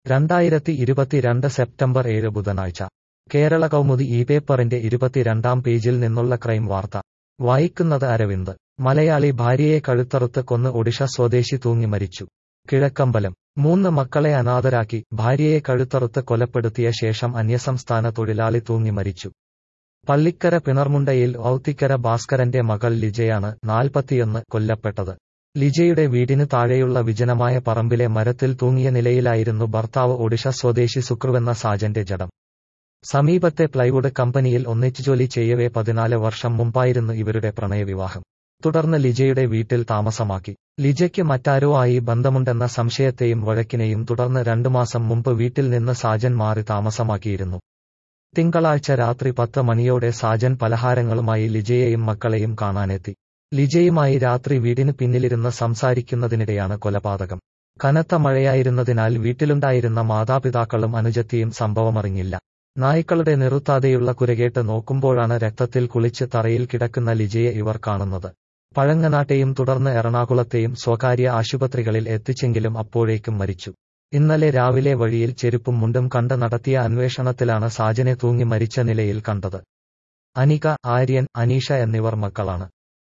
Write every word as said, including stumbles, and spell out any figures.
രണ്ടായിരത്തി ഇരുപത്തിരണ്ട് സെപ്റ്റംബർ ഏഴ് ബുധനാഴ്ച കേരള കൗമുദി ഈ പേപ്പറിന്റെ ഇരുപത്തിരണ്ടാം പേജിൽ നിന്നുള്ള ക്രൈം വാർത്ത വായിക്കുന്നത് അരവിന്ദ്. മലയാളി ഭാര്യയെ കഴുത്തറുത്ത് കൊന്ന് ഒഡിഷ സ്വദേശി തൂങ്ങി മരിച്ചു. കിഴക്കമ്പലം. മൂന്ന് മക്കളെ അനാഥരാക്കി ഭാര്യയെ കഴുത്തറുത്ത് കൊലപ്പെടുത്തിയ ശേഷം അന്യസംസ്ഥാന തൊഴിലാളി തൂങ്ങി മരിച്ചു. പള്ളിക്കര പിണർമുണ്ടയിൽ ഔത്തിക്കര ഭാസ്കരന്റെ മകൾ ലിജയാണ്, നാൽപ്പത്തിയൊന്ന്, കൊല്ലപ്പെട്ടത്. ലിജയുടെ വീടിന് താഴെയുള്ള വിജനമായ പറമ്പിലെ മരത്തിൽ തൂങ്ങിയ നിലയിലായിരുന്നു ഭർത്താവ് ഒഡിഷ സ്വദേശി സുക്രുവെന്ന സാജന്റെ ജഡം. സമീപത്തെ പ്ലൈവുഡ് കമ്പനിയിൽ ഒന്നിച്ചു ജോലി ചെയ്യവേ പതിനാല് വർഷം മുമ്പായിരുന്നു ഇവരുടെ പ്രണയവിവാഹം. തുടർന്ന് ലിജയുടെ വീട്ടിൽ താമസമാക്കി. ലിജയ്ക്ക് മറ്റാരോ ആയി ബന്ധമുണ്ടെന്ന സംശയത്തെയും വഴക്കിനെയും തുടർന്ന് രണ്ടു മാസം മുമ്പ് വീട്ടിൽ നിന്ന് സാജൻ മാറി താമസമാക്കിയിരുന്നു. തിങ്കളാഴ്ച രാത്രി പത്ത് മണിയോടെ സാജൻ പലഹാരങ്ങളുമായി ലിജയെയും മക്കളെയും കാണാനെത്തി. ലിജയുമായി രാത്രി വീടിന് പിന്നിലിരുന്ന് സംസാരിക്കുന്നതിനിടെയാണ് കൊലപാതകം. കനത്ത മഴയായിരുന്നതിനാൽ വീട്ടിലുണ്ടായിരുന്ന മാതാപിതാക്കളും അനുജത്തിയും സംഭവമറിഞ്ഞില്ല. നായ്ക്കളുടെ നിറുത്താതെയുള്ള കുരകേട്ട് നോക്കുമ്പോഴാണ് രക്തത്തിൽ കുളിച്ച് തറയിൽ കിടക്കുന്ന ലിജയെ ഇവർ കാണുന്നത്. പഴങ്ങനാട്ടെയും തുടർന്ന് എറണാകുളത്തെയും സ്വകാര്യ ആശുപത്രികളിൽ എത്തിച്ചെങ്കിലും അപ്പോഴേക്കും മരിച്ചു. ഇന്നലെ രാവിലെ വഴിയിൽ ചെരുപ്പും മുണ്ടും കണ്ട് നടത്തിയ അന്വേഷണത്തിലാണ് സാജനെ തൂങ്ങി മരിച്ച നിലയിൽ കണ്ടത്. അനിക, ആര്യൻ, അനീഷ എന്നിവർ മക്കളാണ്.